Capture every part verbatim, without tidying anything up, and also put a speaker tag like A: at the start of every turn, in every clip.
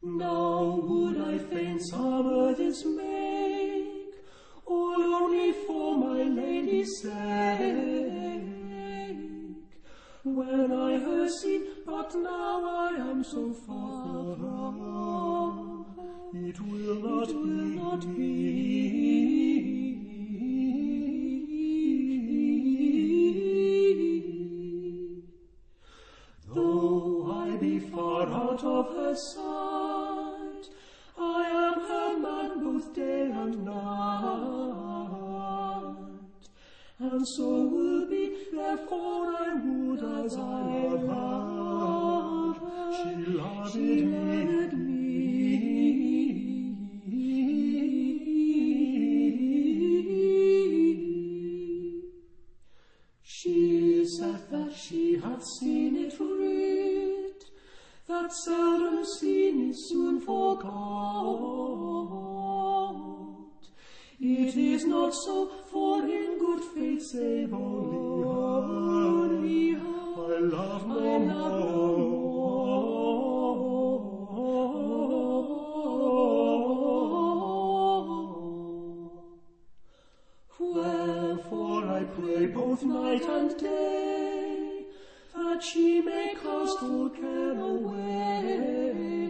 A: Now would I fain summer this make, all only for my lady's sake. When I her see, but now I am so far from, it will not, it will be. Not be. Though I be far out of her sight, I am her man both day and night, and so will be, therefore I would as I love her, she loved me. She saith that she hath seen it writ, that seldom seen is soon forgot. It is not so, for in good faith save only her, I love no more. Wherefore I pray both night and day, that she may cast all care away,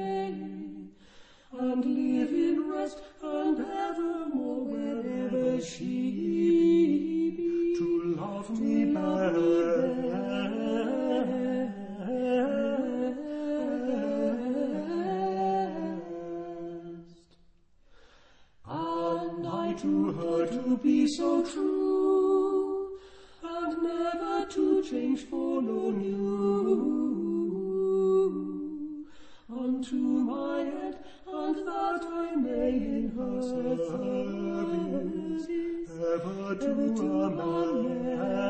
A: and live in rest and evermore wherever she be, to love me best. And I to her to be so true, and never to change for no new, unto my end, and that I may in her service ever do amend.